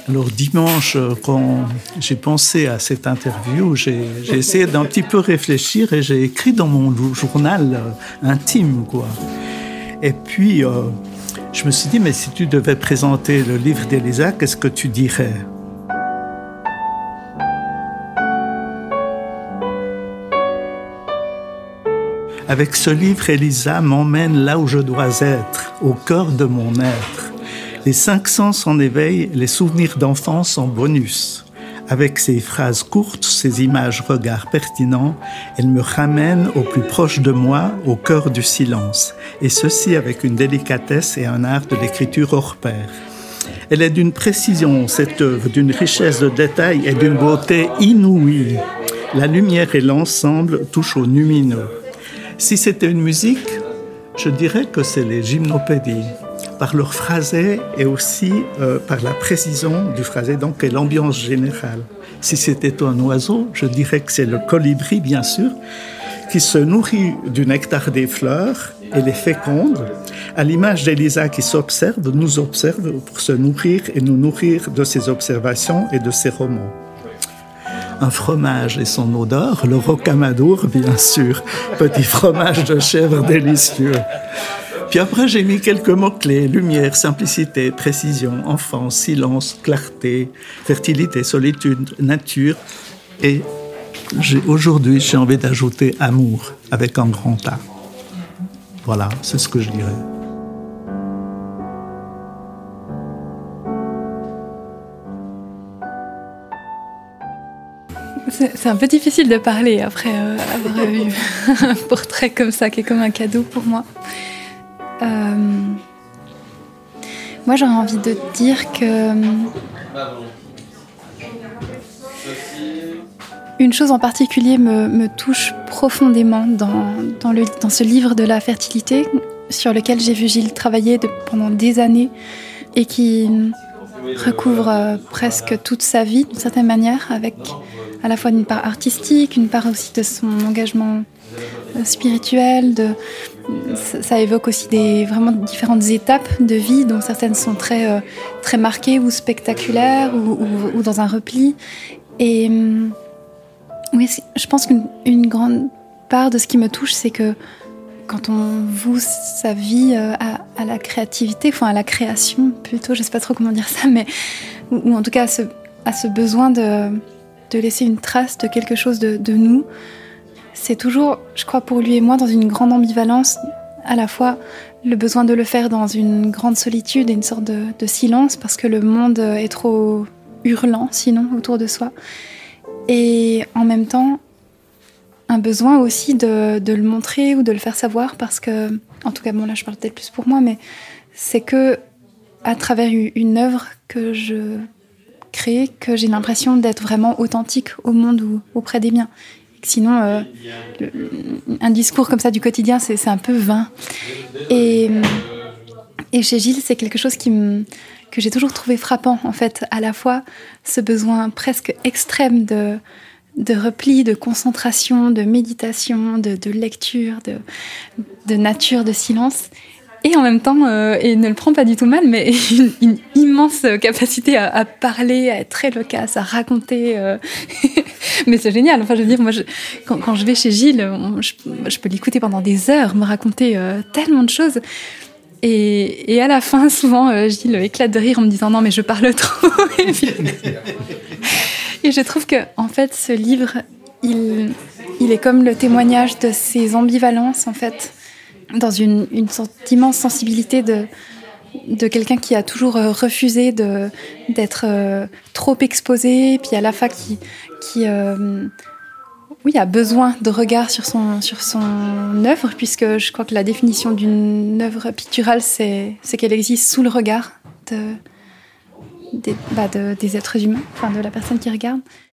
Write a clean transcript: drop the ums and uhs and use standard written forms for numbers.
Alors dimanche, quand j'ai pensé à cette interview, j'ai essayé d'un petit peu réfléchir et j'ai écrit dans mon journal intime, quoi. Et puis, je me suis dit, mais si tu devais présenter le livre d'Elisa, qu'est-ce que tu dirais ? Avec ce livre, Elisa m'emmène là où je dois être, au cœur de mon être. Les 5 sens en éveil, les souvenirs d'enfance en bonus. Avec ses phrases courtes, ses images, regards pertinents, elle me ramène au plus proche de moi, au cœur du silence. Et ceci avec une délicatesse et un art de l'écriture hors pair. Elle est d'une précision, cette œuvre, d'une richesse de détails et d'une beauté inouïe. La lumière et l'ensemble touchent au lumineux. Si c'était une musique, je dirais que c'est les gymnopédies, par leur phrasé et aussi par la précision du phrasé, donc et l'ambiance générale. Si c'était un oiseau, je dirais que c'est le colibri, bien sûr, qui se nourrit du nectar des fleurs et les féconde, à l'image d'Elisa qui nous observe pour se nourrir et nous nourrir de ses observations et de ses romans. Un fromage et son odeur, le rocamadour, bien sûr, petit fromage de chèvre délicieux. Puis après, j'ai mis quelques mots-clés, lumière, simplicité, précision, enfance, silence, clarté, fertilité, solitude, nature. Et aujourd'hui, j'ai envie d'ajouter amour, avec un grand A. Voilà, c'est ce que je dirais. C'est un peu difficile de parler après avoir eu un portrait comme ça, qui est comme un cadeau pour moi. Moi, j'aurais envie de dire que une chose en particulier me touche profondément dans ce livre de la fertilité, sur lequel j'ai vu Gilles travailler pendant des années et qui recouvre presque toute sa vie d'une certaine manière, avec à la fois une part artistique, une part aussi de son engagement spirituel. Ça évoque aussi vraiment différentes étapes de vie, dont certaines sont très marquées ou spectaculaires ou dans un repli. Et oui, je pense qu'une grande part de ce qui me touche, c'est que quand on voue sa vie à la créativité, enfin à la création plutôt, je ne sais pas trop comment dire ça, mais ou en tout cas à ce besoin de laisser une trace de quelque chose de nous, c'est toujours, je crois, pour lui et moi, dans une grande ambivalence, à la fois le besoin de le faire dans une grande solitude et une sorte de silence, parce que le monde est trop hurlant, sinon, autour de soi. Et en même temps, un besoin aussi de le montrer ou de le faire savoir, parce que, en tout cas, bon là je parle peut-être plus pour moi, mais c'est que à travers une œuvre que je crée, que j'ai l'impression d'être vraiment authentique au monde ou auprès des miens. Sinon, un discours comme ça du quotidien, c'est un peu vain. Et chez Gilles, c'est quelque chose que j'ai toujours trouvé frappant, en fait, à la fois ce besoin presque extrême de repli, de concentration, de méditation, de lecture, de nature, de silence. Et en même temps, et ne le prend pas du tout mal, mais une immense capacité à parler, à être très loquace, à raconter. Mais c'est génial. Enfin, je veux dire, moi, quand je vais chez Gilles, je peux l'écouter pendant des heures, me raconter tellement de choses. Et à la fin, souvent, Gilles éclate de rire en me disant « Non, mais je parle trop !» Et je trouve que, en fait, ce livre, il est comme le témoignage de ces ambivalences, en fait, dans une sorte d'immense sensibilité de quelqu'un qui a toujours refusé d'être trop exposé, puis à la fois qui a besoin de regard sur son œuvre, puisque je crois que la définition d'une œuvre picturale, c'est qu'elle existe sous le regard des êtres humains, enfin de la personne qui regarde.